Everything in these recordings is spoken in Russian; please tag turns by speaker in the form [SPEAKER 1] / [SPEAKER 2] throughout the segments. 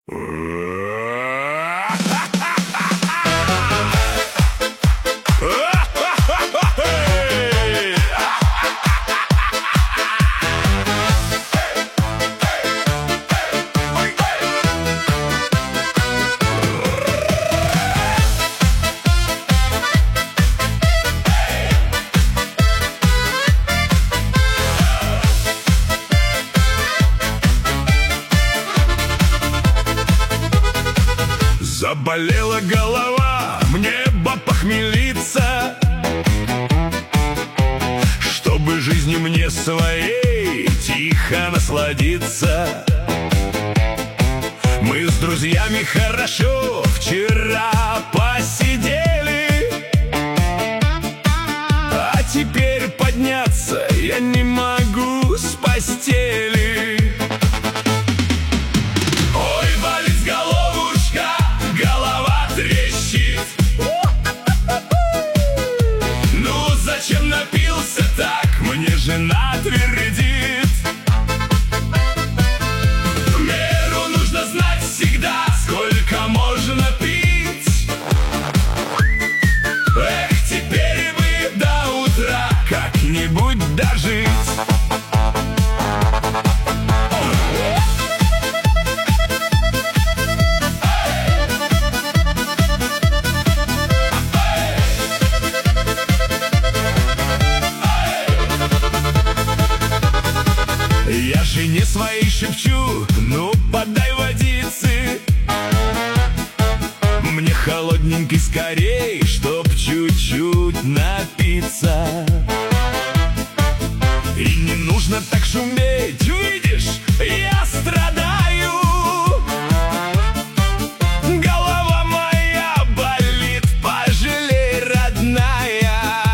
[SPEAKER 1] Заболела голова, мне бы похмелиться, чтобы жизнью мне своей тихо насладиться. Мы с друзьями хорошо вчера посидели, а теперь подняться я не могу с постели. Ой, болит головушка, голова трещит. Ну зачем напился так, мне жена твердит. Меру нужно знать всегда, сколько можно пить. Эх, теперь бы до утра как-нибудь дожить. Я жене своей шепчу: ну подай водицы, мне холодненький скорей, чтоб чуть-чуть напиться. И не нужно так шуметь, видишь, я страдаю. Голова моя болит, пожалей, родная.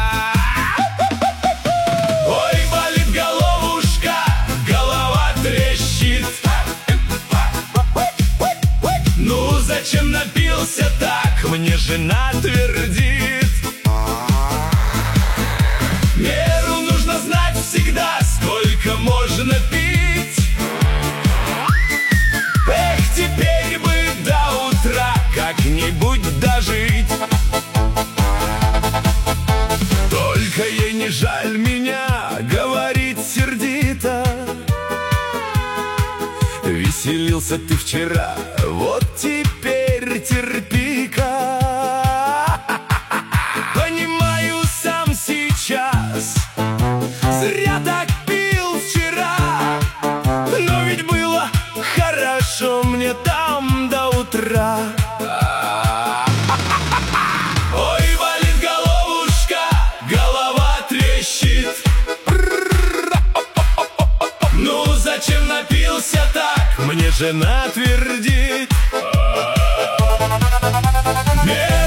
[SPEAKER 1] Ой, болит головушка, голова трещит. Ну зачем напился так, мне жена твердит. Меру нужно знать всегда, сколько можно пить. Эх, теперь бы до утра как-нибудь дожить. Только ей не жаль меня, говорит сердито. Веселился ты вчера, вот теперь терпи-ка. Понимаю сам сейчас, зря так пил вчера, но ведь было хорошо мне там до утра. Ой, болит головушка, голова трещит. Ну зачем напился так, мне жена твердит.